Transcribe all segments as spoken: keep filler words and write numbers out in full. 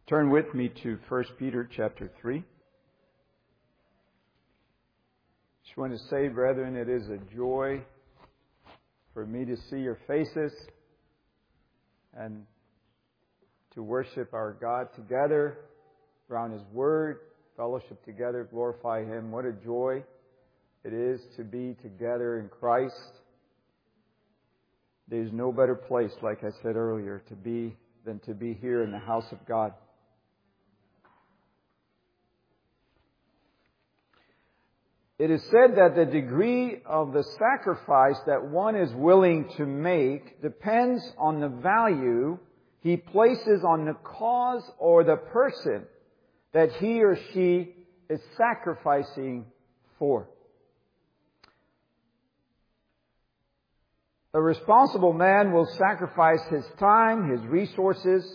Turn with me to First Peter chapter three. Just want to say, brethren, it is a joy for me to see your faces and to worship our God together around His Word, fellowship together, glorify Him. What a joy it is to be together in Christ. There's no better place, like I said earlier, to be than to be here in the house of God. It is said that the degree of the sacrifice that one is willing to make depends on the value he places on the cause or the person that he or she is sacrificing for. A responsible man will sacrifice his time, his resources,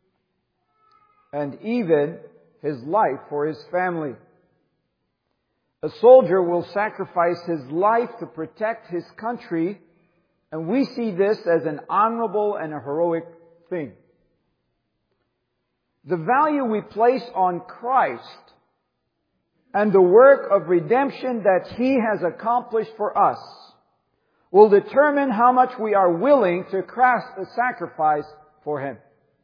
and even his life for his family. A soldier will sacrifice his life to protect his country, and we see this as an honorable and a heroic thing. The value we place on Christ and the work of redemption that He has accomplished for us will determine how much we are willing to cast a sacrifice for Him.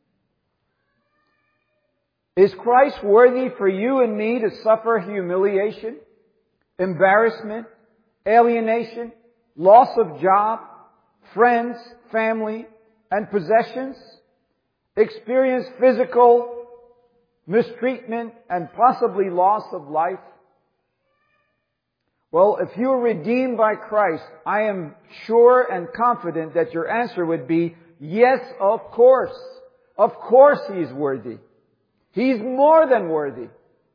Is Christ worthy for you and me to suffer humiliation, embarrassment, alienation, loss of job, friends, family, and possessions, experience physical mistreatment, and possibly loss of life? Well, if you are redeemed by Christ, I am sure and confident that your answer would be, yes, of course. Of course He's worthy. He's more than worthy.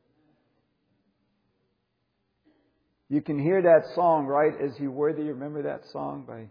You can hear that song, right? Is He worthy? You remember that song by...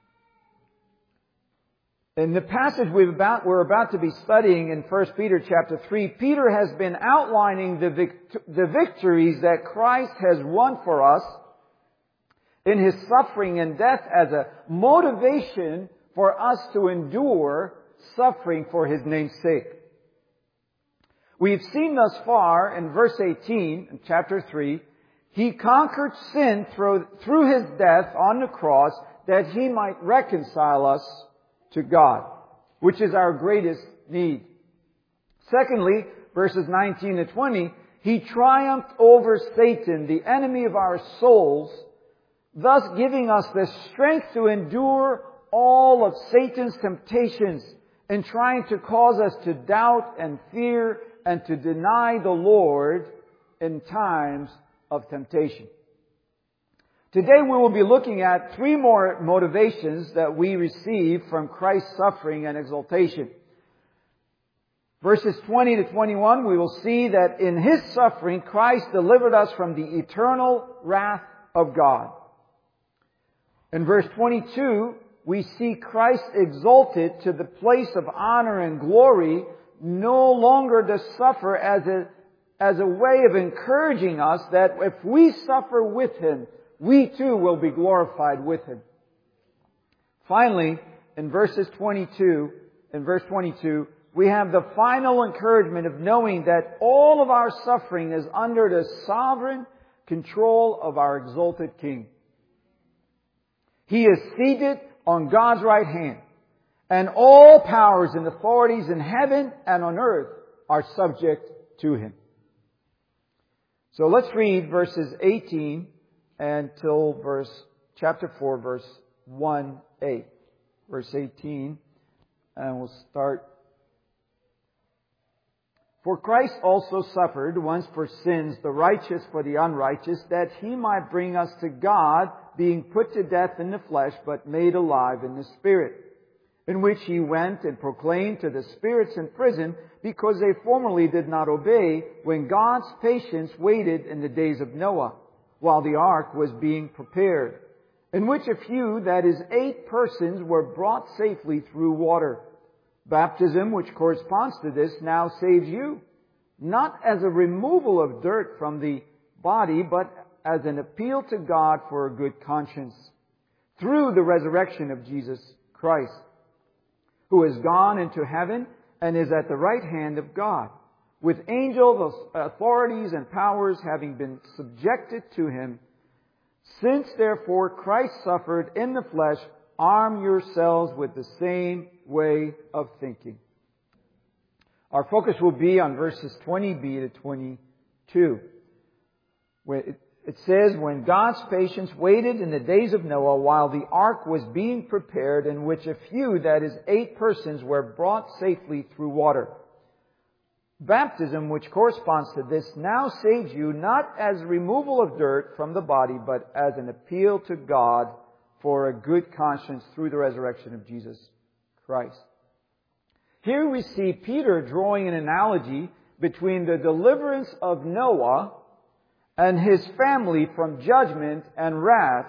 In the passage we've about, we're about to be studying in First Peter chapter three, Peter has been outlining the, vict- the victories that Christ has won for us in His suffering and death as a motivation for us to endure suffering for His name's sake. We've seen thus far in verse eighteen, in chapter three, He conquered sin through, through His death on the cross that He might reconcile us to God, which is our greatest need. Secondly, verses nineteen to twenty, He triumphed over Satan, the enemy of our souls, thus giving us the strength to endure all of Satan's temptations in trying to cause us to doubt and fear and to deny the Lord in times of temptation. Today we will be looking at three more motivations that we receive from Christ's suffering and exaltation. Verses twenty to twenty-one, we will see that in His suffering, Christ delivered us from the eternal wrath of God. In verse twenty-two, we see Christ exalted to the place of honor and glory, no longer to suffer as a, as a way of encouraging us that if we suffer with Him, we too will be glorified with Him. Finally, in verses twenty-two, in verse twenty-two, we have the final encouragement of knowing that all of our suffering is under the sovereign control of our exalted King. He is seated on God's right hand, and all powers and authorities in heaven and on earth are subject to Him. So let's read verses eighteen until verse chapter four, verse one a. Verse eighteen, and we'll start. For Christ also suffered once for sins, the righteous for the unrighteous, that He might bring us to God, being put to death in the flesh, but made alive in the Spirit, in which He went and proclaimed to the spirits in prison, because they formerly did not obey, when God's patience waited in the days of Noah, while the ark was being prepared, in which a few, that is, eight persons, were brought safely through water. Baptism, which corresponds to this, now saves you, not as a removal of dirt from the body, but as an appeal to God for a good conscience, through the resurrection of Jesus Christ, who has gone into heaven and is at the right hand of God, with angels, authorities, and powers having been subjected to Him. Since therefore Christ suffered in the flesh, arm yourselves with the same way of thinking. Our focus will be on verses twenty b to twenty-two. Where it, it says, when God's patience waited in the days of Noah while the ark was being prepared, in which a few, that is eight persons, were brought safely through water. Baptism, which corresponds to this, now saves you not as removal of dirt from the body, but as an appeal to God for a good conscience through the resurrection of Jesus Christ. Here we see Peter drawing an analogy between the deliverance of Noah and his family from judgment and wrath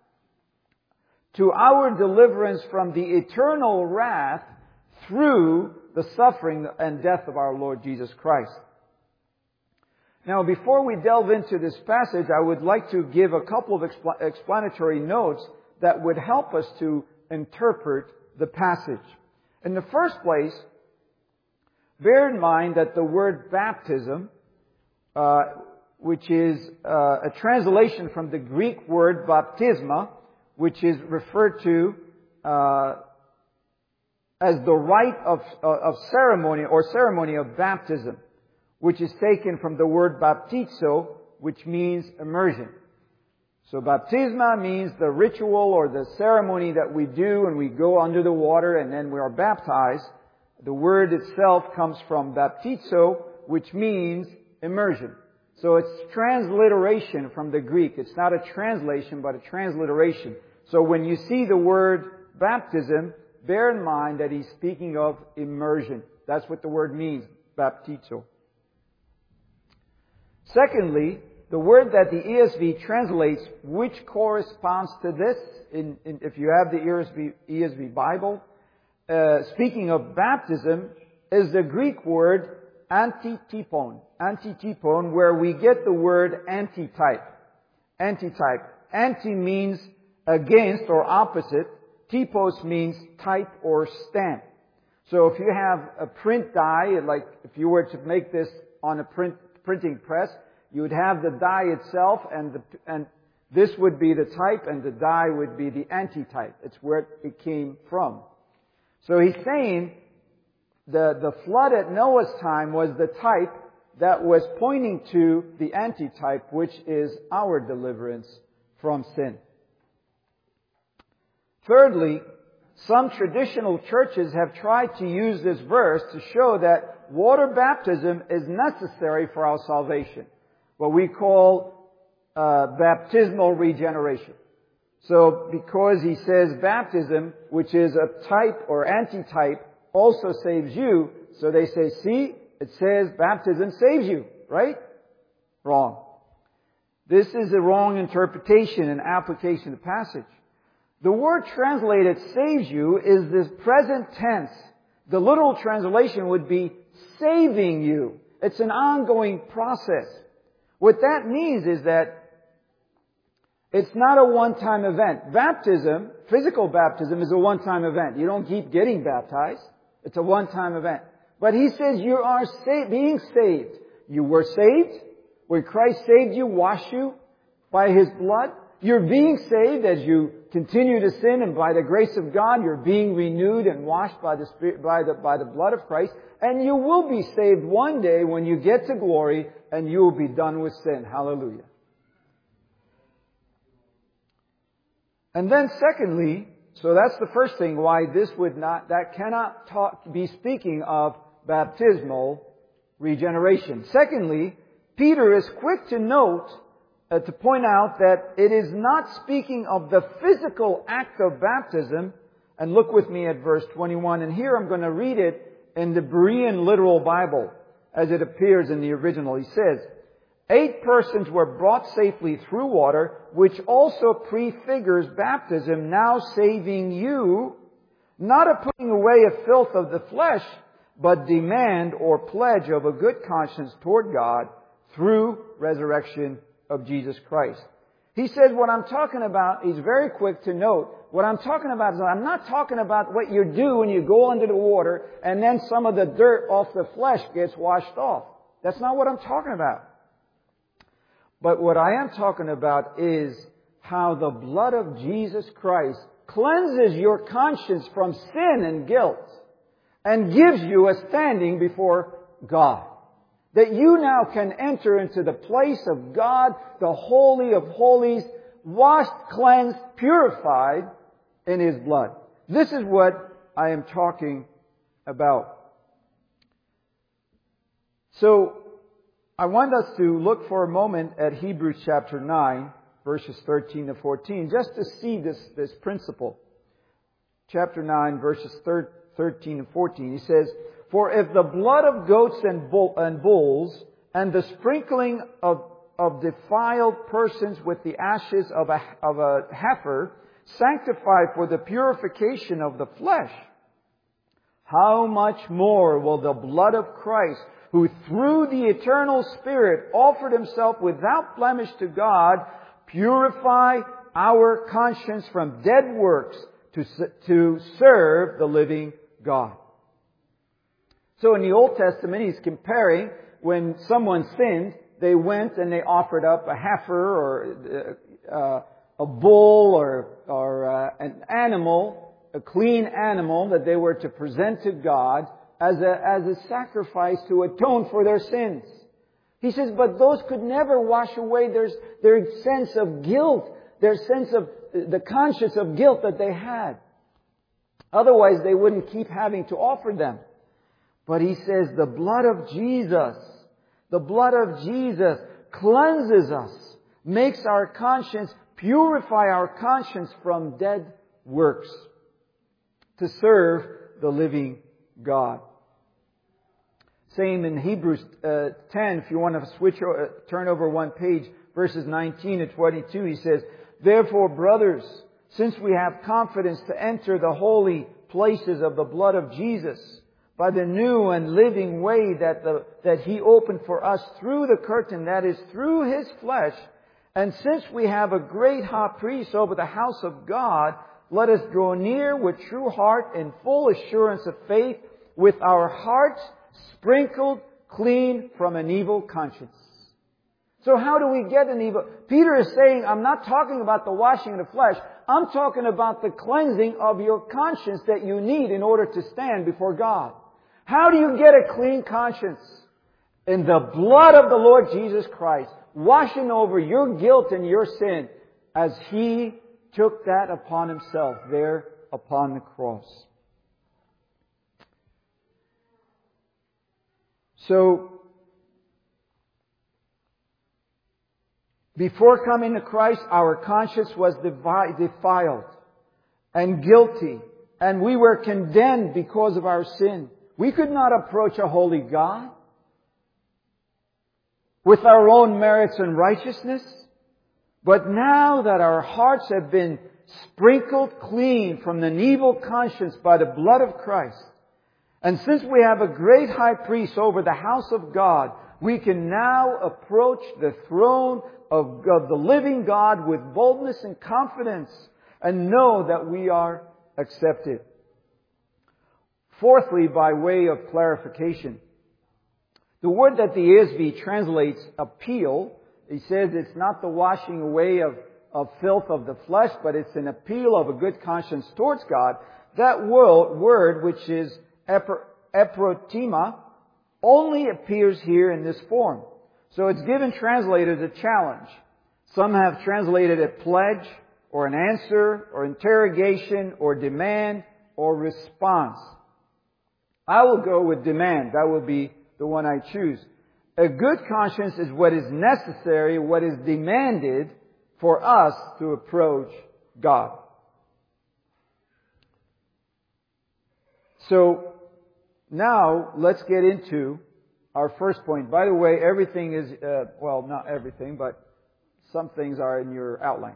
to our deliverance from the eternal wrath through the suffering and death of our Lord Jesus Christ. Now, before we delve into this passage, I would like to give a couple of expl- explanatory notes that would help us to interpret the passage. In the first place, bear in mind that the word baptism, uh, which is uh, a translation from the Greek word baptisma, which is referred to uh, as the rite of, uh, of ceremony or ceremony of baptism, which is taken from the word baptizo, which means immersion. So baptisma means the ritual or the ceremony that we do and we go under the water and then we are baptized. The word itself comes from baptizo, which means immersion. So it's transliteration from the Greek. It's not a translation, but a transliteration. So when you see the word baptism, bear in mind that he's speaking of immersion. That's what the word means, baptizo. Secondly, the word that the E S V translates, which corresponds to this, in, in, if you have the E S V, E S V Bible, uh, speaking of baptism, is the Greek word antitipon. Antitipon, where we get the word antitype. Antitype. Anti means against or opposite. Typos means type or stamp. So if you have a print die, like if you were to make this on a print printing press, you would have the die itself, and the, and this would be the type, and the die would be the antitype. It's where it came from. So he's saying the the flood at Noah's time was the type that was pointing to the antitype, which is our deliverance from sin. Thirdly, some traditional churches have tried to use this verse to show that water baptism is necessary for our salvation, what we call uh, baptismal regeneration. So because he says baptism, which is a type or antitype, also saves you, so they say, see, it says baptism saves you, right? Wrong. This is a wrong interpretation and application of the passage. The word translated saves you is this present tense. The literal translation would be saving you. It's an ongoing process. What that means is that it's not a one-time event. Baptism, physical baptism, is a one-time event. You don't keep getting baptized. It's a one-time event. But he says you are sa- being saved. You were saved. When Christ saved you, washed you by His blood. You're being saved as you continue to sin, and by the grace of God, you're being renewed and washed by the Spirit, by the, by the blood of Christ. And you will be saved one day when you get to glory, and you will be done with sin. Hallelujah. And then secondly, so that's the first thing why this would not, that cannot talk, be speaking of baptismal regeneration. Secondly, Peter is quick to note, uh, to point out that it is not speaking of the physical act of baptism. And look with me at verse twenty-one. And here I'm going to read it in the Berean Literal Bible as it appears in the original. He says, Eight persons were brought safely through water, which also prefigures baptism, now saving you, not a putting away of filth of the flesh, but demand or pledge of a good conscience toward God through resurrection of Jesus Christ. He says what I'm talking about, he's very quick to note, what I'm talking about is I'm not talking about what you do when you go under the water and then some of the dirt off the flesh gets washed off. That's not what I'm talking about. But what I am talking about is how the blood of Jesus Christ cleanses your conscience from sin and guilt and gives you a standing before God. That you now can enter into the place of God, the Holy of Holies, washed, cleansed, purified in His blood. This is what I am talking about. So, I want us to look for a moment at Hebrews chapter nine, verses thirteen to fourteen, just to see this, this principle. Chapter nine, verses thirteen and fourteen. He says, "For if the blood of goats and, bull, and bulls and the sprinkling of, of defiled persons with the ashes of a, of a heifer sanctify for the purification of the flesh, how much more will the blood of Christ, who through the eternal Spirit offered Himself without blemish to God, purify our conscience from dead works to, to serve the living God." So in the Old Testament, he's comparing when someone sinned, they went and they offered up a heifer or uh, a bull or, or uh, an animal, a clean animal that they were to present to God as a, as a sacrifice to atone for their sins. He says, but those could never wash away their, their sense of guilt, their sense of the conscience of guilt that they had. Otherwise, they wouldn't keep having to offer them. But he says the blood of Jesus, the blood of Jesus cleanses us, makes our conscience, purify our conscience from dead works to serve the living God. Same in Hebrews uh, ten, if you want to switch or uh, turn over one page, verses nineteen to twenty-two, he says, "Therefore, brothers, since we have confidence to enter the holy places of the blood of Jesus, by the new and living way that the, that He opened for us through the curtain, that is, through His flesh, and since we have a great high priest over the house of God, let us draw near with true heart in full assurance of faith, with our hearts sprinkled clean from an evil conscience." So how do we get an evil? Peter is saying, I'm not talking about the washing of the flesh. I'm talking about the cleansing of your conscience that you need in order to stand before God. How do you get a clean conscience? In the blood of the Lord Jesus Christ, washing over your guilt and your sin as He took that upon Himself there upon the cross. So, before coming to Christ, our conscience was defiled and guilty, and we were condemned because of our sin. We could not approach a holy God with our own merits and righteousness. But now that our hearts have been sprinkled clean from an evil conscience by the blood of Christ, and since we have a great high priest over the house of God, we can now approach the throne of, of the living God with boldness and confidence and know that we are accepted. Fourthly, by way of clarification, the word that the E S V translates appeal, he says it's not the washing away of, of filth of the flesh, but it's an appeal of a good conscience towards God. That word, word which is eprotima, only appears here in this form. So it's given translated as a challenge. Some have translated it pledge, or an answer, or interrogation, or demand, or response. I will go with demand. That will be the one I choose. A good conscience is what is necessary, what is demanded for us to approach God. So, now let's get into our first point. By the way, everything is, uh, well, not everything, but some things are in your outline.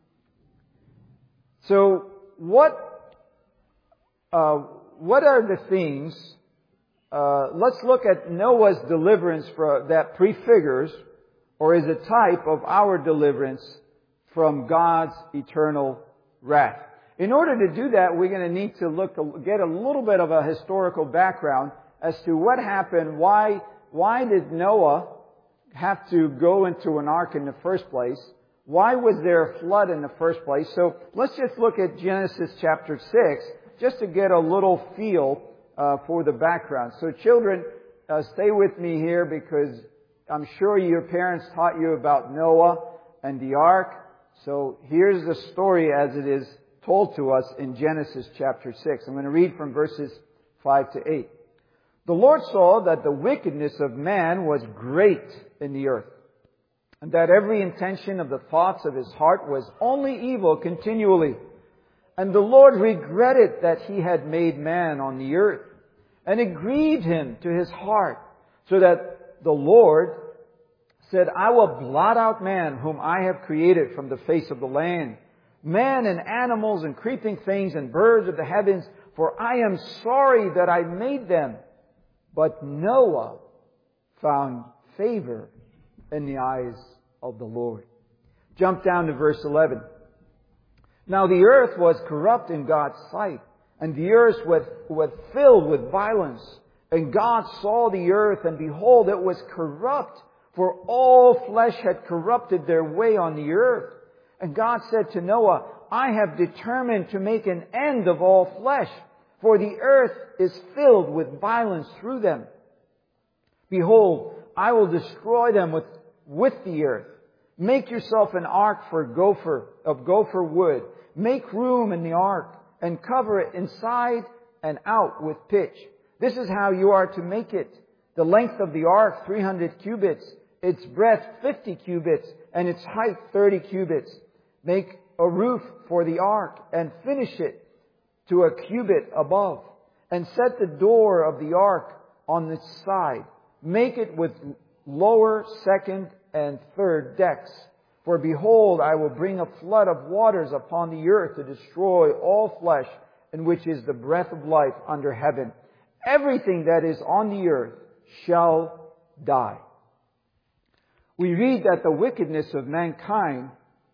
So, what, uh, what are the things, uh, let's look at Noah's deliverance for, that prefigures or is a type of our deliverance from God's eternal wrath. In order to do that, we're going to need to look, get a little bit of a historical background as to what happened. Why, why did Noah have to go into an ark in the first place? Why was there a flood in the first place? So let's just look at Genesis chapter six, just to get a little feel uh, for the background. So children, uh, stay with me here, because I'm sure your parents taught you about Noah and the ark. So here's the story as it is told to us in Genesis chapter six. I'm going to read from verses five to eight. The Lord saw that the wickedness of man was great in the earth, and that every intention of the thoughts of his heart was only evil continually. And the Lord regretted that he had made man on the earth, and it grieved him to his heart, so that the Lord said, I will blot out man whom I have created from the face of the land, man and animals and creeping things and birds of the heavens, for I am sorry that I made them. But Noah found favor in the eyes of the Lord. Jump down to verse eleven. Now the earth was corrupt in God's sight, and the earth was, was filled with violence. And God saw the earth, and behold, it was corrupt, for all flesh had corrupted their way on the earth. And God said to Noah, I have determined to make an end of all flesh, for the earth is filled with violence through them. Behold, I will destroy them with, with the earth. Make yourself an ark for gopher, of gopher wood. Make room in the ark, and cover it inside and out with pitch. This is how you are to make it. The length of the ark, three hundred cubits. Its breadth, fifty cubits. And its height, thirty cubits. Make a roof for the ark, and finish it to a cubit above. And set the door of the ark on its side. Make it with lower, second, and third decks. For behold, I will bring a flood of waters upon the earth to destroy all flesh, in which is the breath of life under heaven. Everything that is on the earth shall die. We read that the wickedness of mankind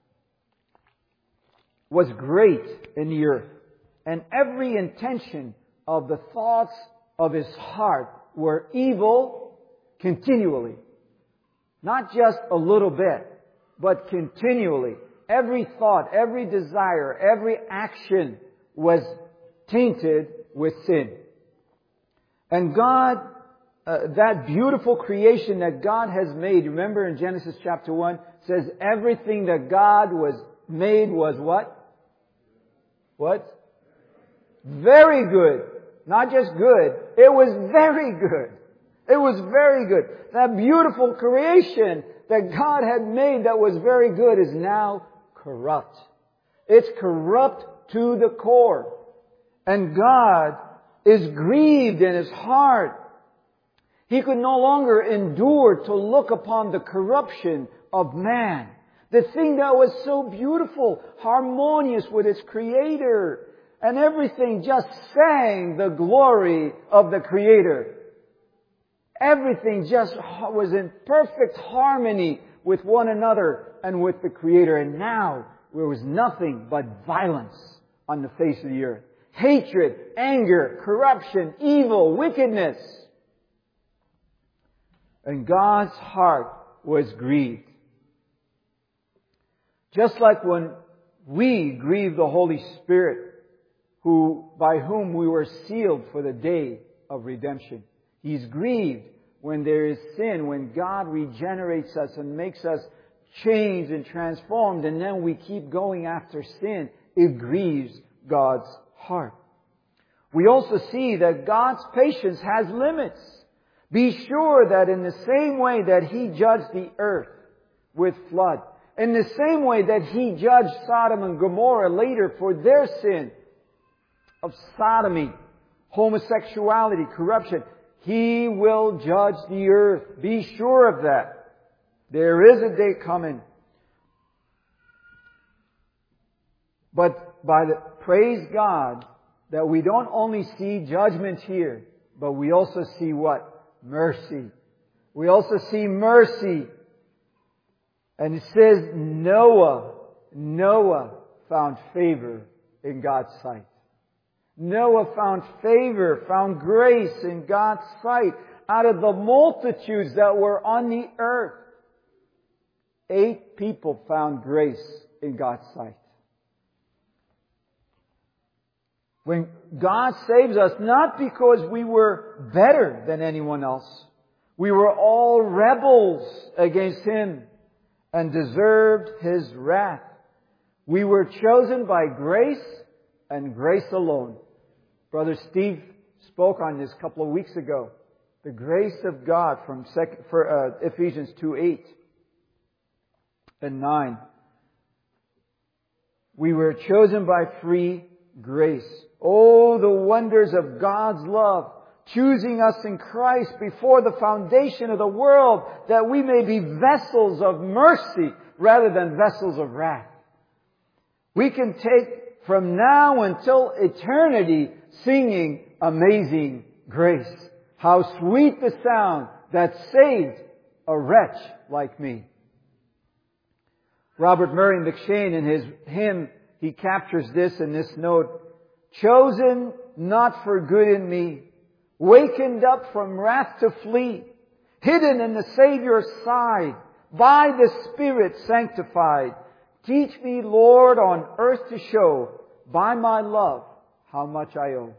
was great in the earth, and every intention of the thoughts of his heart were evil continually. Not just a little bit, but continually. Every thought, every desire, every action was tainted with sin. And God, uh, that beautiful creation that God has made, remember in Genesis chapter one, says everything that God was made was what? What? Very good. Not just good. It was very good. It was very good. That beautiful creation that God had made that was very good is now corrupt. It's corrupt to the core. And God is grieved in His heart. He could no longer endure to look upon the corruption of man. The thing that was so beautiful, harmonious with its Creator. And everything just sang the glory of the Creator. Everything just was in perfect harmony with one another and with the Creator. And now there was nothing but violence on the face of the earth. Hatred, anger, corruption, evil, wickedness. And God's heart was grieved. Just like when we grieve the Holy Spirit, who, by whom we were sealed for the day of redemption. He's grieved when there is sin, when God regenerates us and makes us changed and transformed, and then we keep going after sin. It grieves God's heart. We also see that God's patience has limits. Be sure that in the same way that He judged the earth with flood, in the same way that He judged Sodom and Gomorrah later for their sin of sodomy, homosexuality, corruption, He will judge the earth. Be sure of that. There is a day coming. But by the, praise God that we don't only see judgment here, but we also see what? Mercy. We also see mercy. And it says Noah Noah found favor in God's sight. Noah found favor, found grace in God's sight. Out of the multitudes that were on the earth, eight people found grace in God's sight. When God saves us, not because we were better than anyone else. We were all rebels against Him and deserved His wrath. We were chosen by grace and grace alone. Brother Steve spoke on this a couple of weeks ago. The grace of God from second, for, uh, Ephesians two eight and nine. We were chosen by free grace. Oh, the wonders of God's love, choosing us in Christ before the foundation of the world, that we may be vessels of mercy rather than vessels of wrath. We can take from now until eternity singing Amazing Grace. How sweet the sound that saved a wretch like me. Robert Murray McCheyne, in his hymn, he captures this in this note. Chosen not for good in me, wakened up from wrath to flee, hidden in the Savior's side, by the Spirit sanctified. Teach me, Lord, on earth to show, by my love, how much I owe.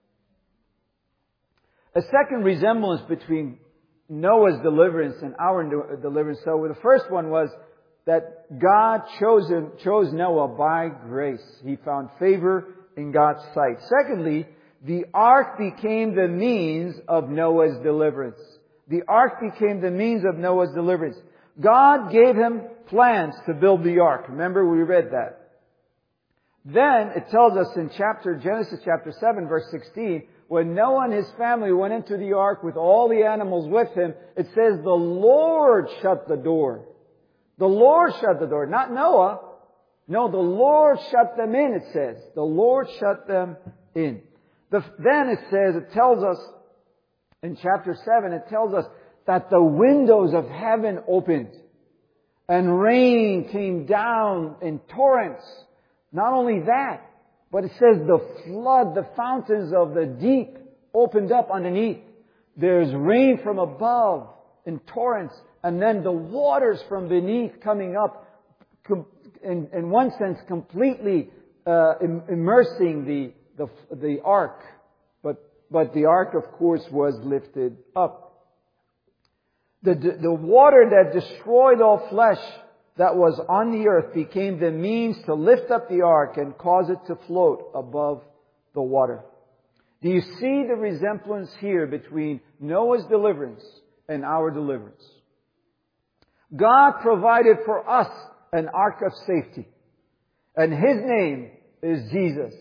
A second resemblance between Noah's deliverance and our deliverance. So the first one was that God chose, him, chose Noah by grace. He found favor in God's sight. Secondly, the ark became the means of Noah's deliverance. The ark became the means of Noah's deliverance. God gave him plans to build the ark. Remember, we read that. Then it tells us in chapter Genesis chapter seven, verse sixteen, when Noah and his family went into the ark with all the animals with him, it says the Lord shut the door. The Lord shut the door, not Noah. No, the Lord shut them in, it says. The Lord shut them in. The, then it says, it tells us, in chapter seven, it tells us that the windows of heaven opened and rain came down in torrents. Not only that, but it says the flood, the fountains of the deep opened up underneath. There's rain from above in torrents, and then the waters from beneath coming up, in, in one sense, completely uh, immersing the, the the ark. But but the ark, of course, was lifted up. The the water that destroyed all flesh that was on the earth became the means to lift up the ark and cause it to float above the water. Do you see the resemblance here between Noah's deliverance and our deliverance? God provided for us an ark of safety, and His name is Jesus.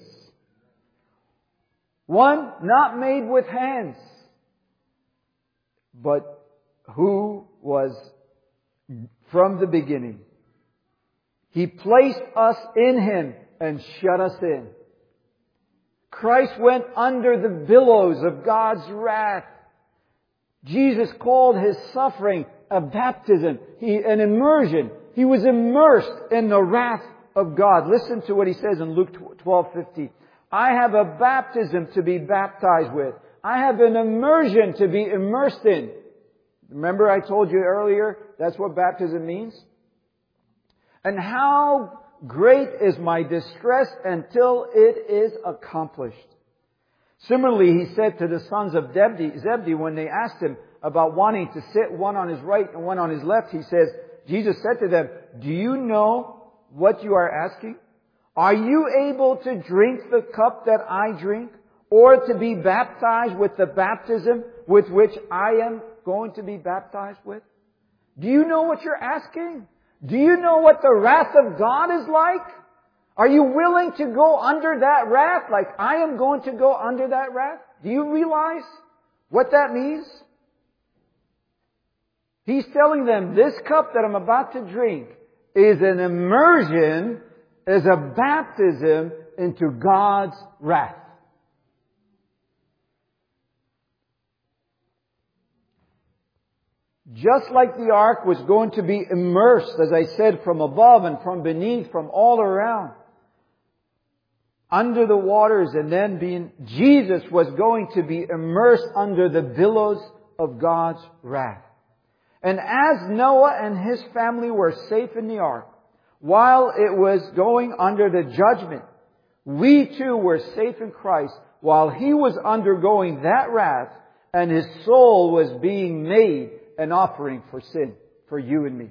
One not made with hands, but who was from the beginning. He placed us in Him and shut us in. Christ went under the billows of God's wrath. Jesus called His suffering a baptism, he, an immersion. He was immersed in the wrath of God. Listen to what He says in Luke twelve fifty. I have a baptism to be baptized with. I have an immersion to be immersed in. Remember I told you earlier, that's what baptism means? And how great is my distress until it is accomplished. Similarly, He said to the sons of Zebedee when they asked Him about wanting to sit one on His right and one on His left, He says, Jesus said to them, do you know what you are asking? Are you able to drink the cup that I drink, or to be baptized with the baptism with which I am going to be baptized with? Do you know what you're asking? Do you know what the wrath of God is like? Are you willing to go under that wrath like I am going to go under that wrath? Do you realize what that means? He's telling them this cup that I'm about to drink is an immersion, is a baptism into God's wrath. Just like the ark was going to be immersed, as I said, from above and from beneath, from all around, under the waters, and then being, Jesus was going to be immersed under the billows of God's wrath. And as Noah and his family were safe in the ark, while it was going under the judgment, we too were safe in Christ while He was undergoing that wrath and His soul was being made an offering for sin, for you and me.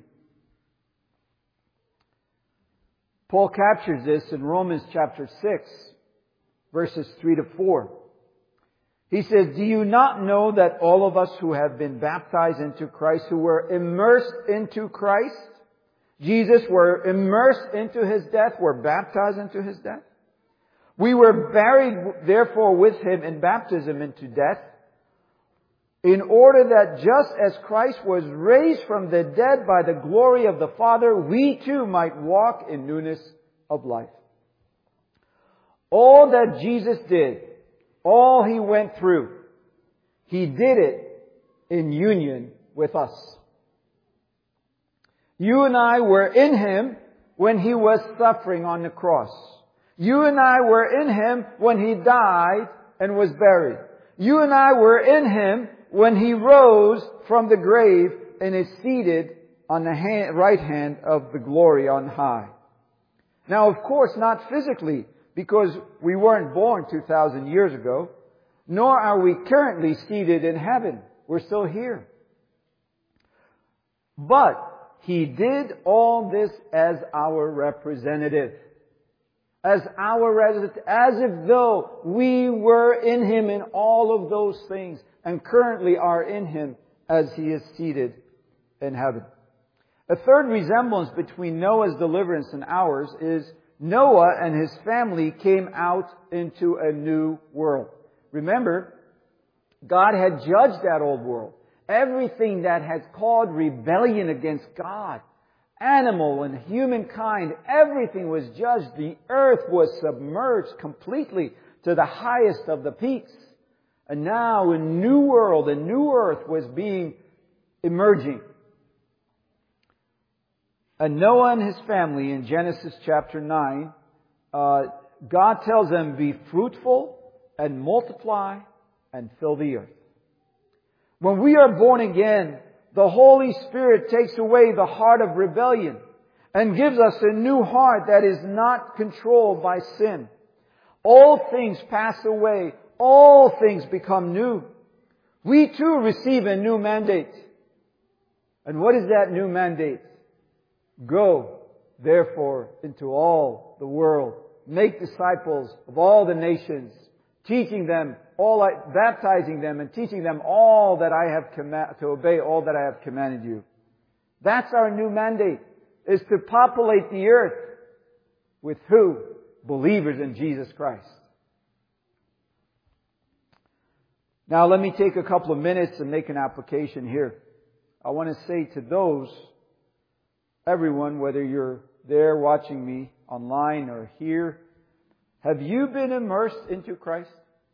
Paul captures this in Romans chapter six, verses three to four. He says, "Do you not know that all of us who have been baptized into Christ, who were immersed into Christ, Jesus, were immersed into His death, were baptized into His death? We were buried, therefore, with Him in baptism into death, in order that just as Christ was raised from the dead by the glory of the Father, we too might walk in newness of life." All that Jesus did, all He went through, He did it in union with us. You and I were in Him when He was suffering on the cross. You and I were in Him when He died and was buried. You and I were in Him when He rose from the grave and is seated on the hand, right hand of the glory on high. Now, of course, not physically, because we weren't born two thousand years ago, nor are we currently seated in heaven. We're still here. But He did all this as our representative. As our representative, as if though we were in Him in all of those things, and currently are in Him as He is seated in heaven. A third resemblance between Noah's deliverance and ours is Noah and his family came out into a new world. Remember, God had judged that old world. Everything that has caused rebellion against God, animal and humankind, everything was judged. The earth was submerged completely to the highest of the peaks. And now a new world, a new earth was being emerging. And Noah and his family in Genesis chapter nine, uh, God tells them, "Be fruitful and multiply and fill the earth." When we are born again, the Holy Spirit takes away the heart of rebellion and gives us a new heart that is not controlled by sin. All things pass away. All things become new. We too receive a new mandate. And what is that new mandate? Go, therefore, into all the world. Make disciples of all the nations, teaching them, all, baptizing them and teaching them all that I have command, to obey all that I have commanded you. That's our new mandate, is to populate the earth with who? Believers in Jesus Christ. Now let me take a couple of minutes and make an application here. I want to say to those, everyone, whether you're there watching me online or here, have you been immersed into Christ?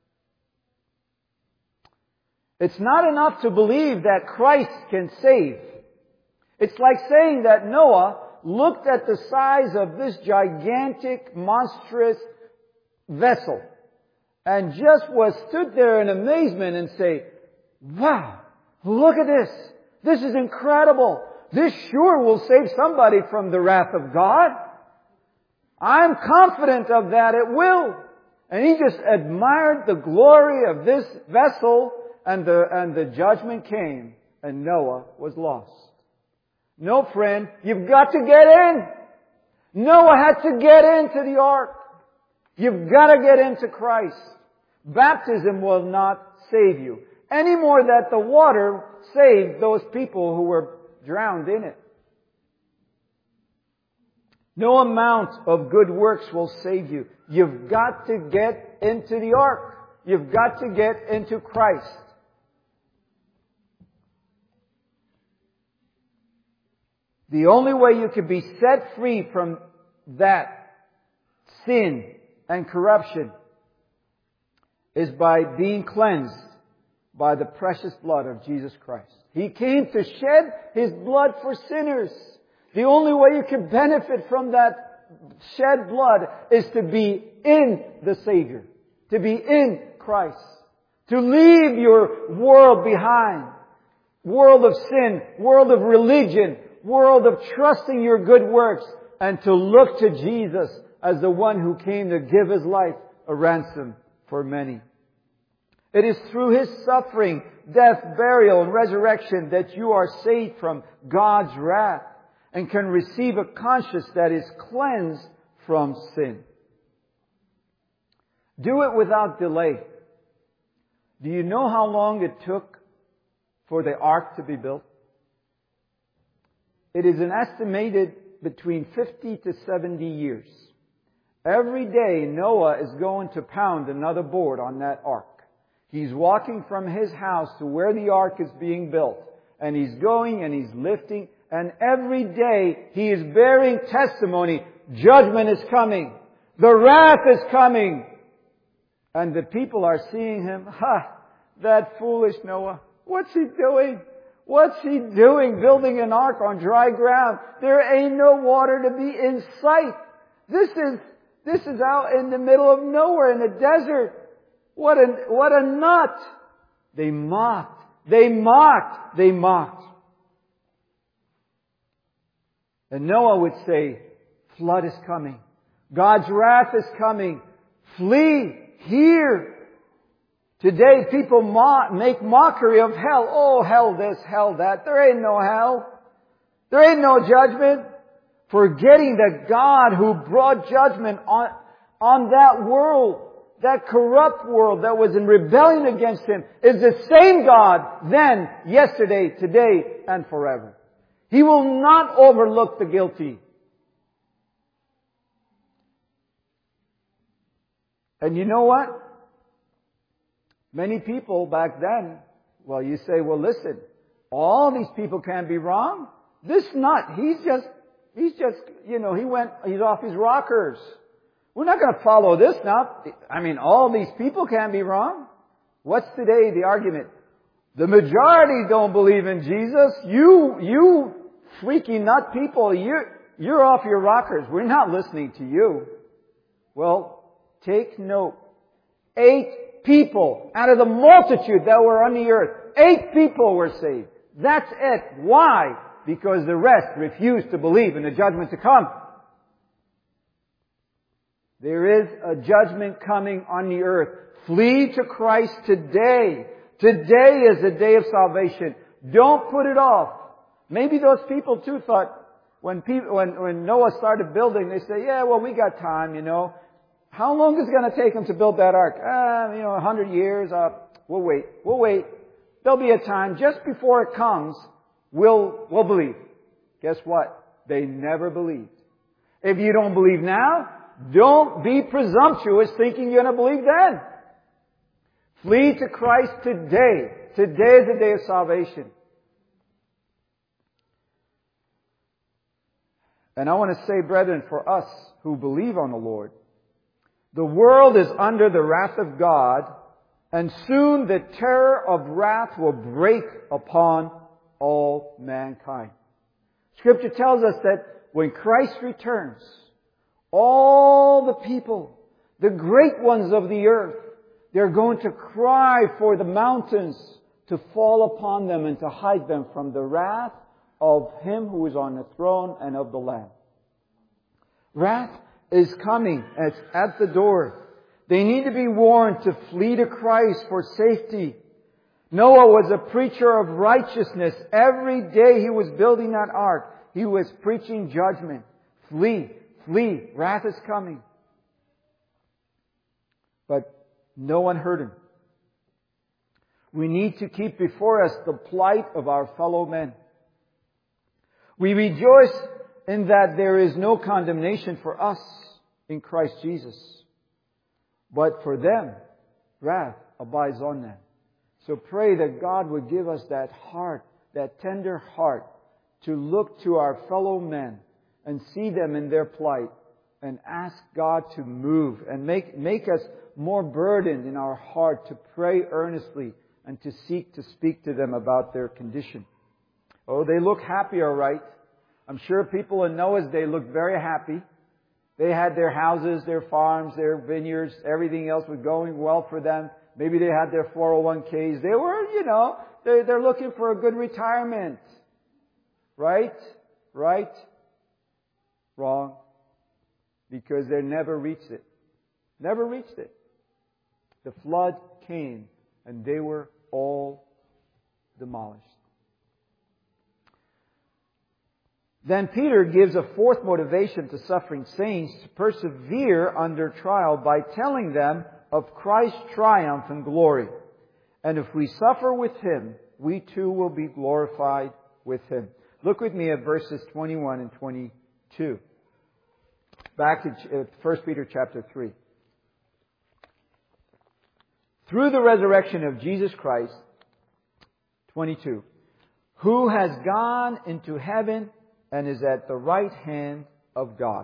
It's not enough to believe that Christ can save. It's like saying that Noah looked at the size of this gigantic, monstrous vessel and just was stood there in amazement and say, "Wow, look at this. This is incredible. This sure will save somebody from the wrath of God. I'm confident of that it will." And he just admired the glory of this vessel, and the, and the judgment came, and Noah was lost. No, friend, you've got to get in. Noah had to get into the ark. You've got to get into Christ. Baptism will not save you, any more that the water saved those people who were drowned in it. No amount of good works will save you. You've got to get into the ark. You've got to get into Christ. The only way you can be set free from that sin and corruption is by being cleansed by the precious blood of Jesus Christ. He came to shed His blood for sinners. The only way you can benefit from that shed blood is to be in the Savior. To be in Christ. To leave your world behind. World of sin, world of religion, world of trusting your good works, and to look to Jesus as the one who came to give His life a ransom for many. It is through His suffering, death, burial, and resurrection that you are saved from God's wrath and can receive a conscience that is cleansed from sin. Do it without delay. Do you know how long it took for the ark to be built? It is an estimated between fifty to seventy years. Every day Noah is going to pound another board on that ark. He's walking from his house to where the ark is being built. And he's going and he's lifting. And every day he is bearing testimony. Judgment is coming. The wrath is coming. And the people are seeing him. Ha! That foolish Noah. What's he doing? What's he doing building an ark on dry ground? There ain't no water to be in sight. This is, this is out in the middle of nowhere in the desert. What a, what a nut! They mocked. They mocked. They mocked. And Noah would say, flood is coming. God's wrath is coming. Flee here. Today people mock, make mockery of hell. Oh, hell this, hell that. There ain't no hell. There ain't no judgment. Forgetting that God who brought judgment on, on that world, that corrupt world that was in rebellion against Him, is the same God then, yesterday, today, and forever. He will not overlook the guilty. And you know what? Many people back then, well, you say, well, listen, all these people can be wrong. This nut, he's just, he's just, you know, he went, he's off his rockers. We're not going to follow this now. I mean, all these people can be wrong. What's today the argument? The majority don't believe in Jesus. You, you freaky nut people, you're, you're off your rockers. We're not listening to you. Well, take note. Eight people out of the multitude that were on the earth, eight people were saved. That's it. Why? Because the rest refused to believe in the judgment to come. There is a judgment coming on the earth. Flee to Christ today. Today is the day of salvation. Don't put it off. Maybe those people too thought, when people, when, when Noah started building, they say, yeah, well, we got time, you know. How long is it going to take them to build that ark? Uh, you know, a hundred years. Uh, we'll wait. We'll wait. There'll be a time just before it comes. We'll, we'll believe. Guess what? They never believed. If you don't believe now, don't be presumptuous thinking you're going to believe then. Flee to Christ today. Today is the day of salvation. And I want to say, brethren, for us who believe on the Lord, the world is under the wrath of God, and soon the terror of wrath will break upon all mankind. Scripture tells us that when Christ returns, all the people, the great ones of the earth, they're going to cry for the mountains to fall upon them and to hide them from the wrath of Him who is on the throne and of the Lamb. Wrath is coming. It's at the door. They need to be warned to flee to Christ for safety. Noah was a preacher of righteousness. Every day he was building that ark, he was preaching judgment. Flee, flee. Wrath is coming. But no one heard him. We need to keep before us the plight of our fellow men. We rejoice in that there is no condemnation for us in Christ Jesus. But for them, wrath abides on them. So pray that God would give us that heart, that tender heart, to look to our fellow men and see them in their plight and ask God to move and make, make us more burdened in our heart to pray earnestly and to seek to speak to them about their condition. Oh, they look happy, all right. I'm sure people in Noah's day looked very happy. They had their houses, their farms, their vineyards, everything else was going well for them. Maybe they had their four oh one k's. They were, you know, they're, they're looking for a good retirement. Right? Right? Wrong. Because they never reached it. Never reached it. The flood came and they were all demolished. Then Peter gives a fourth motivation to suffering saints to persevere under trial by telling them of Christ's triumph and glory. And if we suffer with Him, we too will be glorified with Him. Look with me at verses twenty-one and twenty-two. Back to First Peter chapter three. Through the resurrection of Jesus Christ, twenty-two, who has gone into heaven and is at the right hand of God.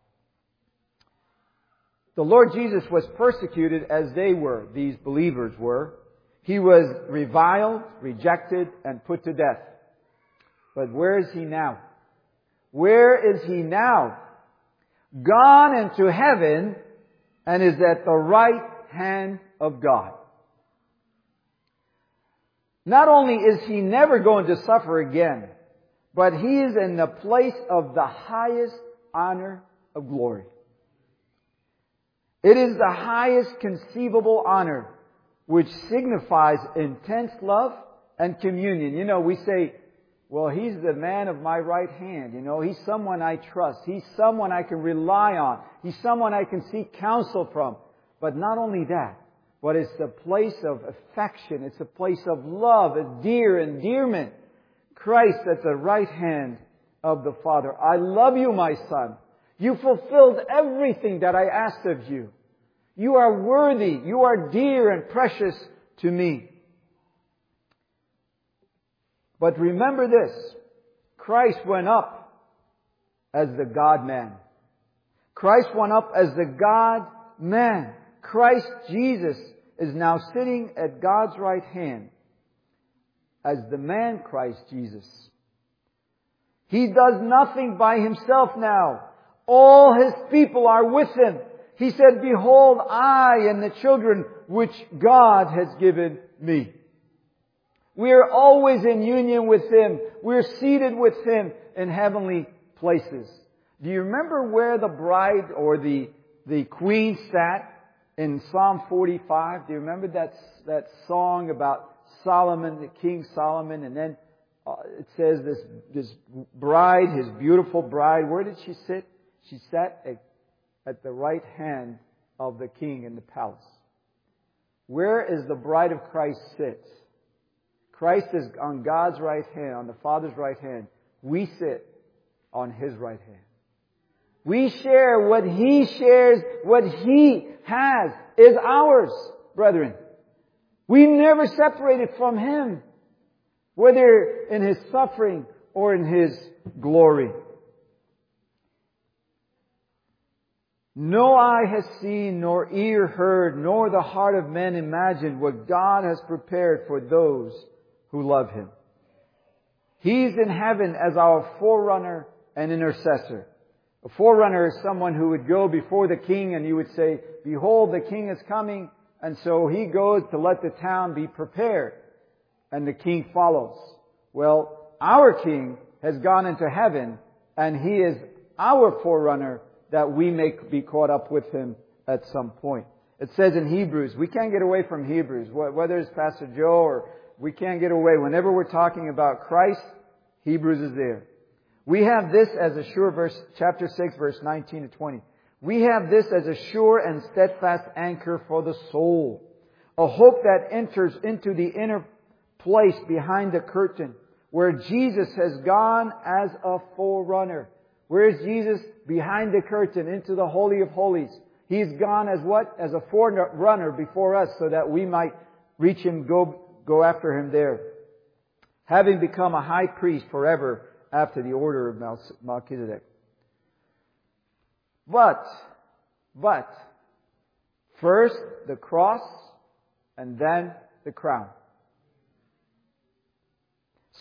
The Lord Jesus was persecuted as they were, these believers were. He was reviled, rejected, and put to death. But where is He now? Where is He now? Gone into heaven and is at the right hand of God. Not only is He never going to suffer again, but He is in the place of the highest honor of glory. It is the highest conceivable honor, which signifies intense love and communion. You know, we say, well, He's the man of my right hand. You know, He's someone I trust. He's someone I can rely on. He's someone I can seek counsel from. But not only that, but it's a place of affection. It's a place of love, a dear endearment. Christ at the right hand of the Father. I love you, my Son. You fulfilled everything that I asked of you. You are worthy. You are dear and precious to me. But remember this. Christ went up as the God-man. Christ went up as the God-man. Christ Jesus is now sitting at God's right hand as the man Christ Jesus. He does nothing by Himself now. All His people are with Him. He said, behold, I and the children which God has given me. We are always in union with Him. We're seated with Him in heavenly places. Do you remember where the bride or the, the queen sat in Psalm forty-five? Do you remember that, that song about Solomon, the King Solomon, and then uh, it says this, this bride, his beautiful bride, where did she sit? She sat at, at the right hand of the king in the palace. Where is the bride of Christ sit? Christ is on God's right hand, on the Father's right hand. We sit on His right hand. We share what He shares, what He has is ours, brethren. We never separated from Him, whether in His suffering or in His glory. No eye has seen, nor ear heard, nor the heart of man imagined what God has prepared for those who love Him. He's in heaven as our forerunner and intercessor. A forerunner is someone who would go before the king and you would say, behold, the king is coming. And so he goes to let the town be prepared. And the king follows. Well, our king has gone into heaven and He is our forerunner that we may be caught up with Him at some point. It says in Hebrews, we can't get away from Hebrews, whether it's Pastor Joe or we can't get away. Whenever we're talking about Christ, Hebrews is there. We have this as a sure, verse, chapter six, verse nineteen to twenty. We have this as a sure and steadfast anchor for the soul. A hope that enters into the inner place behind the curtain, where Jesus has gone as a forerunner. Where is Jesus? Behind the curtain, into the Holy of Holies. He's gone as what? As a forerunner before us, so that we might reach Him, go, go after Him there. Having become a high priest forever after the order of Melchizedek. But, but, first the cross and then the crown.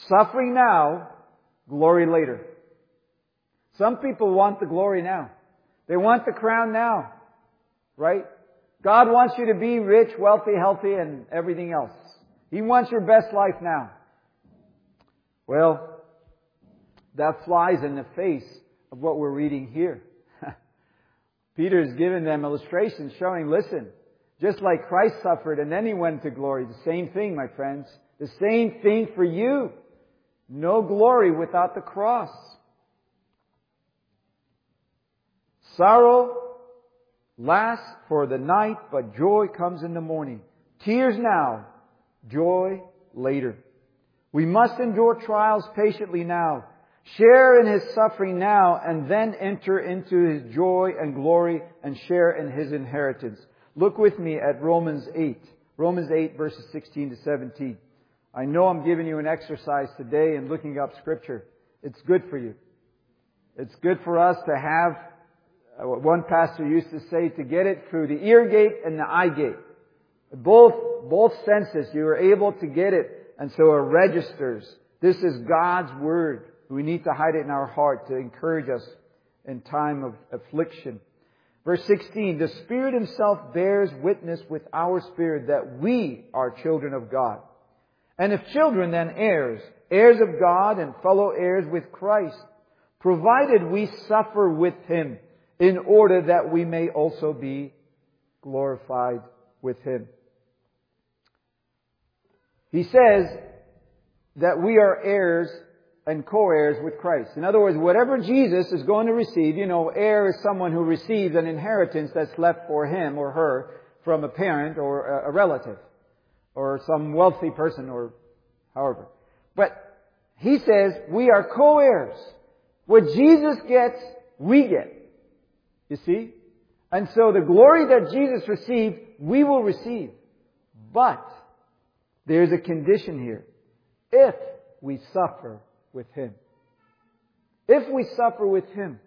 Suffering now, glory later. Some people want the glory now. They want the crown now. Right? God wants you to be rich, wealthy, healthy, and everything else. He wants your best life now. Well, that flies in the face of what we're reading here. Peter's given them illustrations showing, listen, just like Christ suffered and then He went to glory, the same thing, my friends. The same thing for you. No glory without the cross. Sorrow lasts for the night, but joy comes in the morning. Tears now, joy later. We must endure trials patiently now, share in His suffering now, and then enter into His joy and glory and share in His inheritance. Look with me at Romans eight. Romans eight verses sixteen to seventeen. I know I'm giving you an exercise today in looking up Scripture. It's good for you. It's good for us to have, uh, what one pastor used to say, to get it through the ear gate and the eye gate. Both, both senses, you are able to get it, and so it registers. This is God's Word. We need to hide it in our heart to encourage us in time of affliction. Verse sixteen, the Spirit Himself bears witness with our spirit that we are children of God. And if children, then heirs, heirs of God and fellow heirs with Christ, provided we suffer with Him, in order that we may also be glorified with Him. He says that we are heirs and co-heirs with Christ. In other words, whatever Jesus is going to receive, you know, heir is someone who receives an inheritance that's left for him or her from a parent or a relative or some wealthy person or however. But he says we are co-heirs. What Jesus gets, we get. You see? And so the glory that Jesus received, we will receive. But there's a condition here. If we suffer with Him. If we suffer with Him.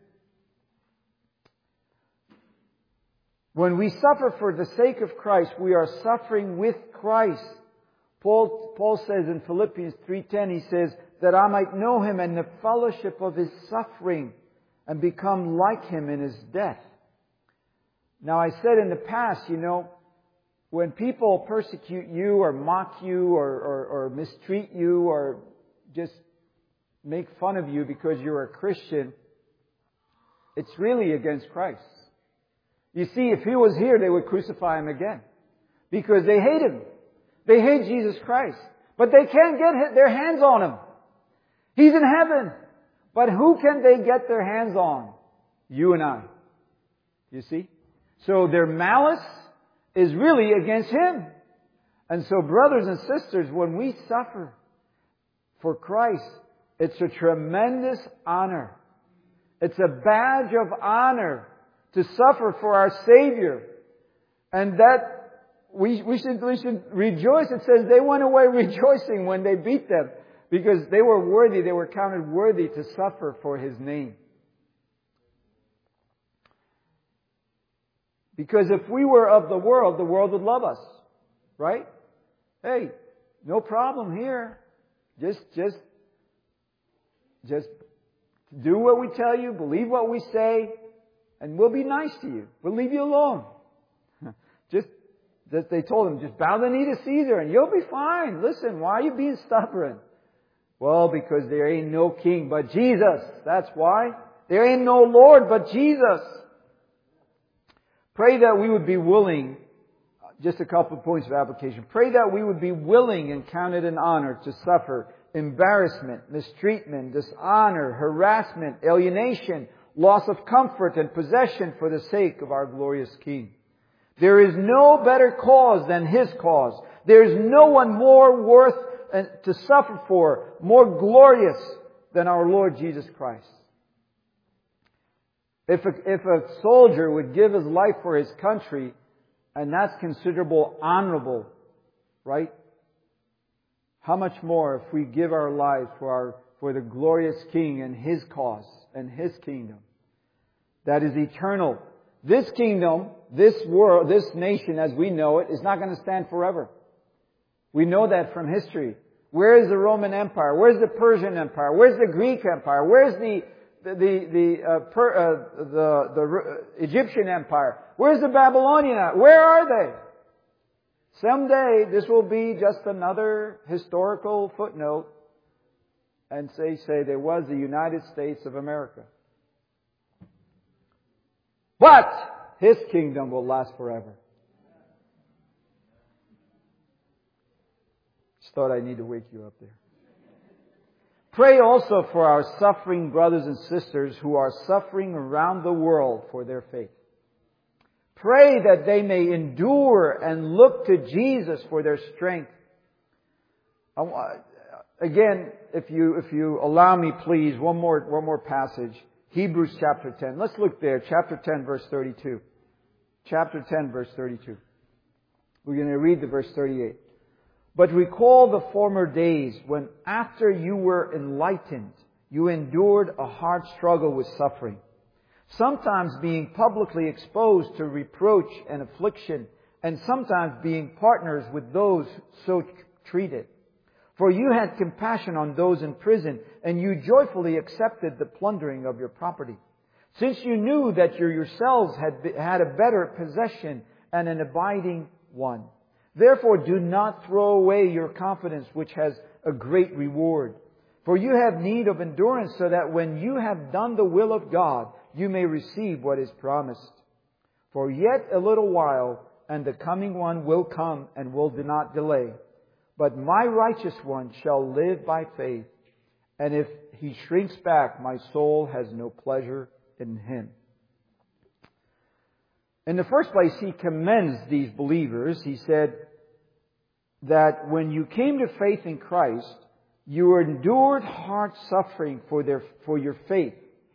When we suffer for the sake of Christ, we are suffering with Christ. Paul, Paul says in Philippians three ten, he says, that I might know Him and the fellowship of His suffering and become like Him in His death. Now I said in the past, you know, when people persecute you or mock you or, or, or mistreat you or just make fun of you because you're a Christian, it's really against Christ. You see, if He was here, they would crucify Him again. Because they hate Him. They hate Jesus Christ. But they can't get their hands on Him. He's in heaven. But who can they get their hands on? You and I. You see? So their malice is really against Him. And so brothers and sisters, when we suffer for Christ, it's a tremendous honor. It's a badge of honor to suffer for our Savior. And that we, we should, we should rejoice. It says they went away rejoicing when they beat them because they were worthy, they were counted worthy to suffer for His name. Because if we were of the world, the world would love us. Right? Hey, no problem here. Just, just, just do what we tell you, believe what we say, and we'll be nice to you. We'll leave you alone. Just, that they told him, just bow the knee to Caesar and you'll be fine. Listen, why are you being stubborn? Well, because there ain't no king but Jesus. That's why. There ain't no Lord but Jesus. Pray that we would be willing, just a couple of points of application. Pray that we would be willing and count it an honor to suffer embarrassment, mistreatment, dishonor, harassment, alienation, loss of comfort and possession for the sake of our glorious King. There is no better cause than His cause. There is no one more worth to suffer for, more glorious than our Lord Jesus Christ. If a, if a soldier would give his life for his country, and that's considerable honorable, right? How much more if we give our lives for our, for the glorious King and His cause and His kingdom that is eternal. This kingdom, this world, this nation as we know it is not going to stand forever. We know that from history. Where is the Roman Empire? Where's the Persian Empire? Where's the Greek Empire? Where's the the the the, uh, per, uh, the, the Egyptian Empire? Where's the Babylonian Empire? Where are they? Someday this will be just another historical footnote, and say say there was the United States of America. But His kingdom will last forever. Just thought I need to wake you up there. Pray also for our suffering brothers and sisters who are suffering around the world for their faith. Pray that they may endure and look to Jesus for their strength. Again, if you if you allow me, please, one more one more passage. Hebrews chapter ten. Let's look there. Chapter ten, verse thirty-two. Chapter ten, verse thirty-two. We're going to read the verse thirty-eight. But recall the former days when after you were enlightened, you endured a hard struggle with suffering, sometimes being publicly exposed to reproach and affliction, and sometimes being partners with those so treated. For you had compassion on those in prison, and you joyfully accepted the plundering of your property, since you knew that you yourselves had had a better possession and an abiding one. Therefore, do not throw away your confidence, which has a great reward. For you have need of endurance, so that when you have done the will of God, you may receive what is promised. For yet a little while, and the coming one will come and will not delay. But my righteous one shall live by faith, and if he shrinks back, my soul has no pleasure in him. In the first place, he commends these believers. He said that when you came to faith in Christ, you endured hard suffering for their for your faith.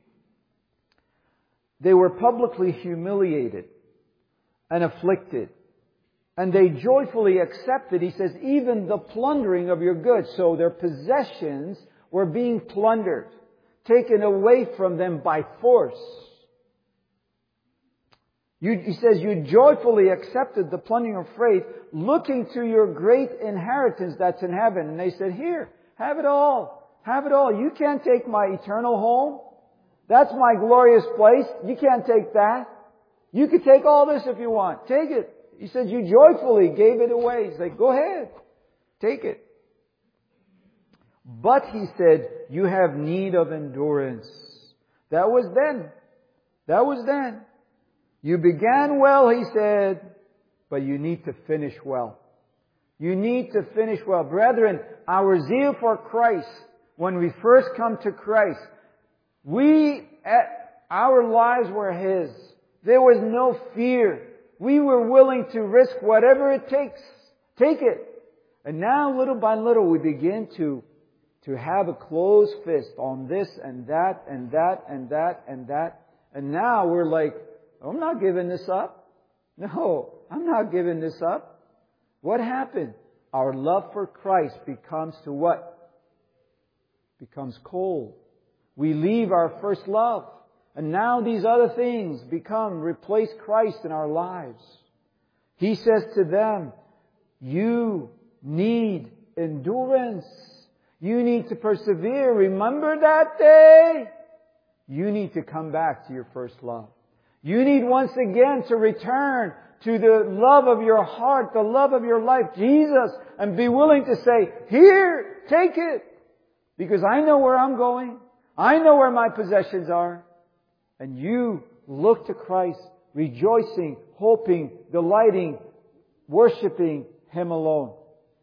They were publicly humiliated and afflicted. And they joyfully accepted, he says, even the plundering of your goods. So their possessions were being plundered, taken away from them by force. You, he says, you joyfully accepted the plundering of faith, looking to your great inheritance that's in heaven. And they said, here, have it all. Have it all. You can't take my eternal home. That's my glorious place. You can't take that. You can take all this if you want. Take it. He said, you joyfully gave it away. He's like, go ahead. Take it. But he said, you have need of endurance. That was then. That was then. You began well, he said, but you need to finish well. You need to finish well. Brethren, our zeal for Christ, when we first come to Christ, we, our lives were His. There was no fear. We were willing to risk whatever it takes. Take it. And now, little by little, we begin to, to have a closed fist on this and that and that and that and that. And now we're like, I'm not giving this up. No, I'm not giving this up. What happened? Our love for Christ becomes to what? Becomes cold. We leave our first love. And now these other things become, replace Christ in our lives. He says to them, you need endurance. You need to persevere. Remember that day? You need to come back to your first love. You need once again to return to the love of your heart, the love of your life, Jesus, and be willing to say, here, take it. Because I know where I'm going. I know where my possessions are. And you look to Christ, rejoicing, hoping, delighting, worshiping Him alone.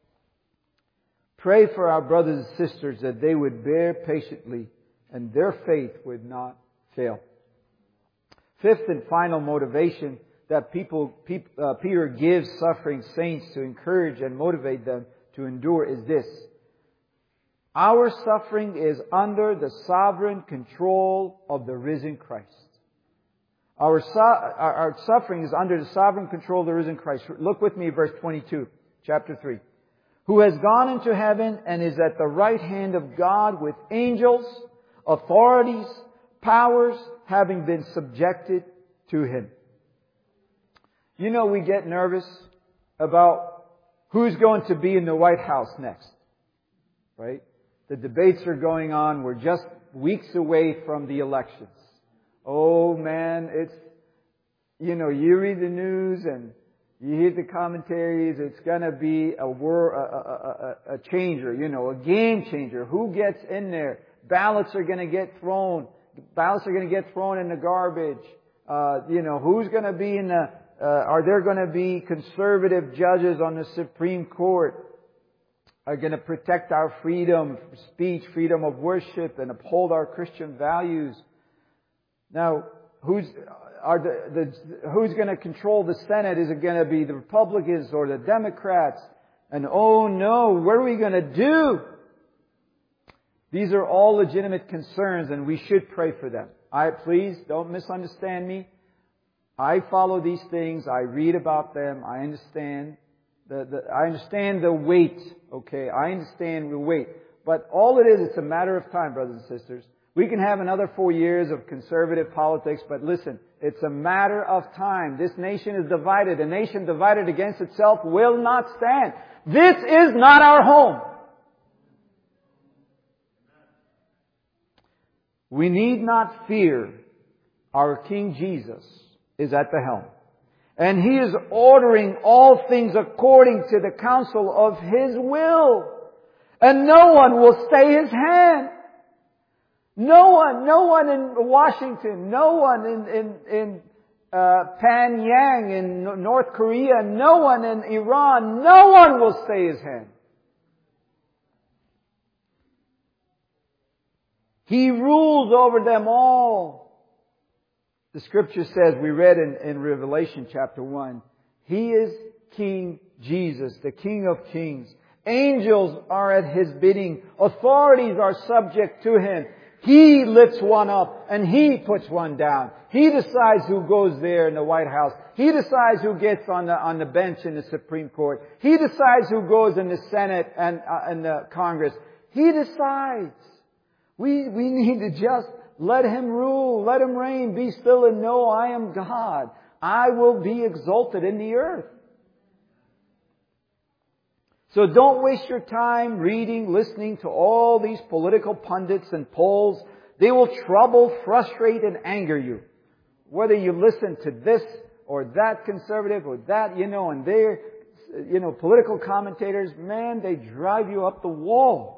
Pray for our brothers and sisters that they would bear patiently and their faith would not fail. Fifth and final motivation that people, uh, Peter gives suffering saints to encourage and motivate them to endure is this. Our suffering is under the sovereign control of the risen Christ. Our, so, our, our suffering is under the sovereign control of the risen Christ. Look with me at verse twenty-two, chapter three. Who has gone into heaven and is at the right hand of God with angels, authorities, powers, having been subjected to Him. You know, we get nervous about who's going to be in the White House next. right? The debates are going on. We're just weeks away from the elections. Oh man, it's, you know, you read the news and you hear the commentaries. It's gonna be a war, a, a, a, a changer, you know, a game changer. Who gets in there? Ballots are gonna get thrown. Ballots are gonna get thrown in the garbage. Uh, you know, who's gonna be in the, uh, are there gonna be conservative judges on the Supreme Court? Are going to protect our freedom of speech, freedom of worship, and uphold our Christian values. Now, who's are the, the who's going to control the Senate? Is it going to be the Republicans or the Democrats? And oh no, what are we going to do? These are all legitimate concerns, and we should pray for them. I please don't misunderstand me. I follow these things. I read about them. I understand. The, the, I understand the weight, okay? I understand the weight. But all it is, it's a matter of time, brothers and sisters. We can have another four years of conservative politics, but listen, it's a matter of time. This nation is divided. A nation divided against itself will not stand. This is not our home. We need not fear. Our King Jesus is at the helm. And He is ordering all things according to the counsel of His will. And no one will stay His hand. No one, no one in Washington, no one in, in, in uh, Pyongyang in North Korea, no one in Iran, no one will stay His hand. He rules over them all. The Scripture says, we read in, in Revelation chapter one, He is King Jesus, the King of Kings. Angels are at His bidding. Authorities are subject to Him. He lifts one up and He puts one down. He decides who goes there in the White House. He decides who gets on the, on the bench in the Supreme Court. He decides who goes in the Senate and, uh, and the Congress. He decides. We, we need to just let Him rule, let Him reign, be still and know I am God. I will be exalted in the earth. So don't waste your time reading, listening to all these political pundits and polls. They will trouble, frustrate, and anger you. Whether you listen to this or that conservative or that, you know, and they're, you know, political commentators, man, they drive you up the wall.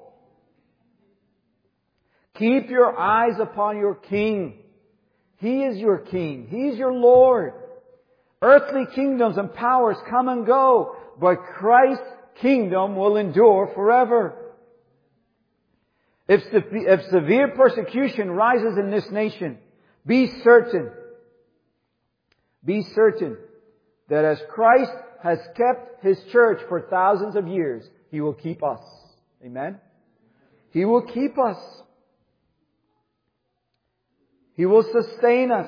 Keep your eyes upon your King. He is your King. He's your Lord. Earthly kingdoms and powers come and go, but Christ's kingdom will endure forever. If, if severe persecution rises in this nation, be certain, be certain that as Christ has kept His church for thousands of years, He will keep us. Amen? He will keep us. He will sustain us.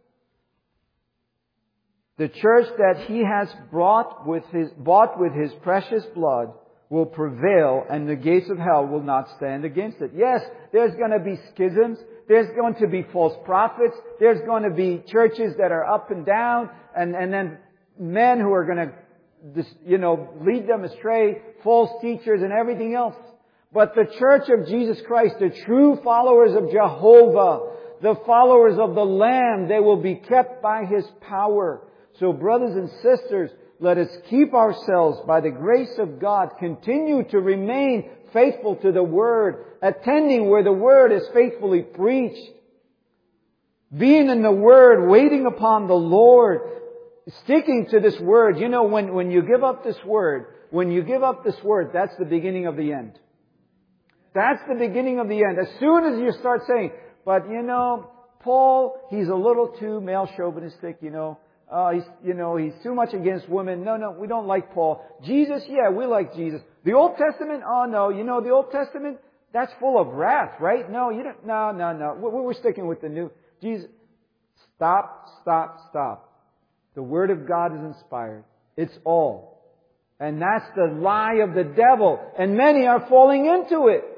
The church that He has brought with his, bought with His precious blood will prevail, and the gates of hell will not stand against it. Yes, there's going to be schisms. There's going to be false prophets. There's going to be churches that are up and down, and, and then men who are going to, you know, lead them astray, false teachers and everything else. But the church of Jesus Christ, the true followers of Jehovah, the followers of the Lamb, they will be kept by His power. So brothers and sisters, let us keep ourselves by the grace of God, continue to remain faithful to the Word, attending where the Word is faithfully preached, being in the Word, waiting upon the Lord, sticking to this Word. You know, when, when you give up this Word, when you give up this Word, that's the beginning of the end. That's the beginning of the end. As soon as you start saying, but you know, Paul, he's a little too male chauvinistic, you know. Uh, he's, you know, he's too much against women. No, no, we don't like Paul. Jesus, yeah, we like Jesus. The Old Testament, oh no, you know, the Old Testament, that's full of wrath, right? No, you don't, no, no, no. We're, we're sticking with the new. Jesus, stop, stop, stop. The Word of God is inspired. It's all. And that's the lie of the devil. And many are falling into it.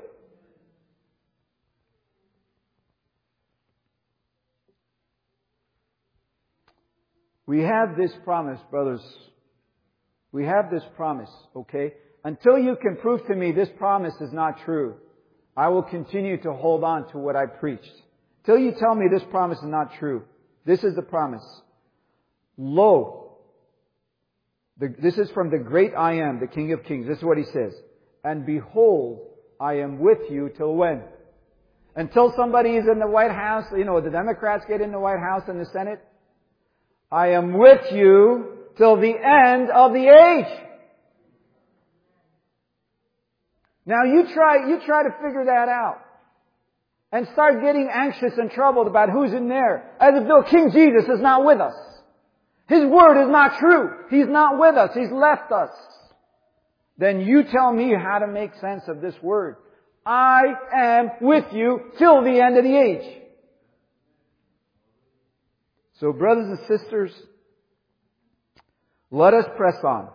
We have this promise, brothers. We have this promise, okay? until you can prove to me this promise is not true, I will continue to hold on to what I preached. Till you tell me this promise is not true. This is the promise. Lo, the, this is from the great I Am, the King of Kings. This is what He says. And behold, I am with you till when? Until somebody is in the White House, you know, the Democrats get in the White House and the Senate. I am with you till the end of the age. Now you try, you try to figure that out. And start getting anxious and troubled about who's in there. As if though King Jesus is not with us. His word is not true. He's not with us. He's left us. Then you tell me how to make sense of this word. I am with you till the end of the age. So brothers and sisters, let us press on.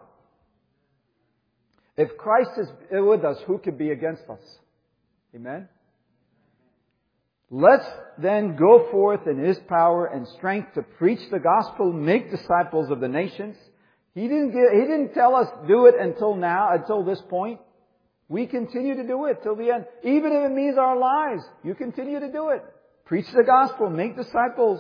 If Christ is with us, who could be against us? Amen? Let's then go forth in His power and strength to preach the gospel, make disciples of the nations. He didn't get, He didn't tell us do it until now, until this point. We continue to do it till the end. Even if it means our lives, you continue to do it. Preach the gospel, make disciples.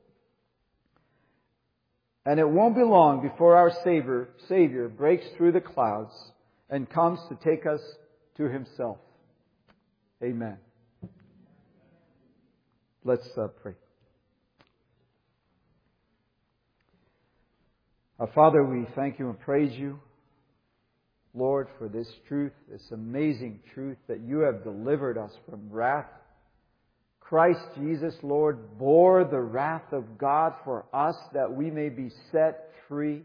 And it won't be long before our Savior, Savior breaks through the clouds and comes to take us to Himself. Amen. Let's uh, pray. Our Father, we thank You and praise You, Lord, for this truth, this amazing truth that You have delivered us from wrath. Christ Jesus, Lord, bore the wrath of God for us that we may be set free.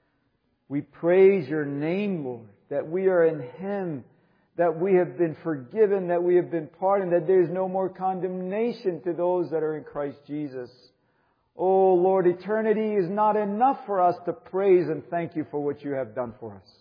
We praise Your name, Lord, that we are in Him, that we have been forgiven, that we have been pardoned, that there is no more condemnation to those that are in Christ Jesus. Oh Lord, eternity is not enough for us to praise and thank You for what You have done for us.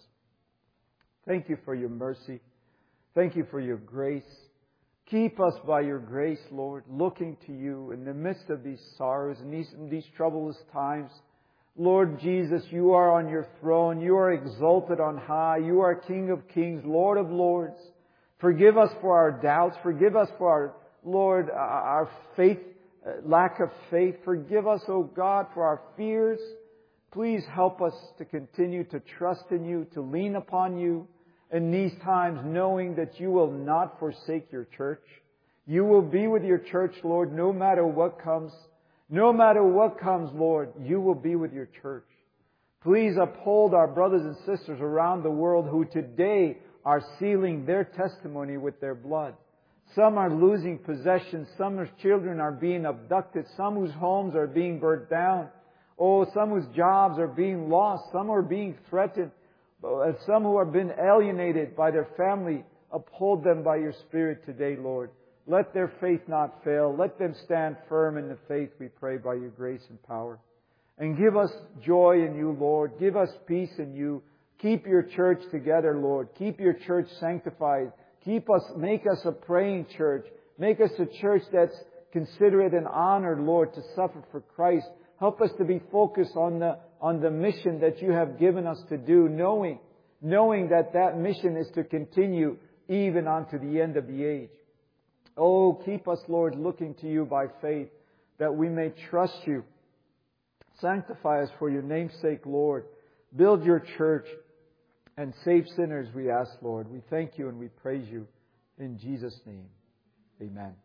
Thank You for Your mercy. Thank You for Your grace. Keep us by Your grace, Lord, looking to You in the midst of these sorrows and these, these troublous times. Lord Jesus, You are on Your throne. You are exalted on high. You are King of kings, Lord of lords. Forgive us for our doubts. Forgive us for our, Lord, our faith, lack of faith. Forgive us, O God, for our fears. Please help us to continue to trust in You, to lean upon You in these times, knowing that You will not forsake Your church. You will be with Your church, Lord, no matter what comes. No matter what comes, Lord, You will be with Your church. Please uphold our brothers and sisters around the world who today are sealing their testimony with their blood. Some are losing possessions. Some whose children are being abducted. Some whose homes are being burnt down. Oh, some whose jobs are being lost. Some are being threatened. Some who have been alienated by their family. Uphold them by Your Spirit today, Lord. Let their faith not fail. Let them stand firm in the faith, we pray, by Your grace and power. And give us joy in You, Lord. Give us peace in You. Keep Your church together, Lord. Keep Your church sanctified. Keep us, make us a praying church. Make us a church that's considerate and honored, Lord, to suffer for Christ. Help us to be focused on the, on the mission that You have given us to do, knowing, knowing that that mission is to continue even unto the end of the age. Oh, keep us, Lord, looking to You by faith, that we may trust You. Sanctify us for Your name's sake, Lord. Build Your church and save sinners, we ask, Lord. We thank You and we praise You in Jesus' name. Amen.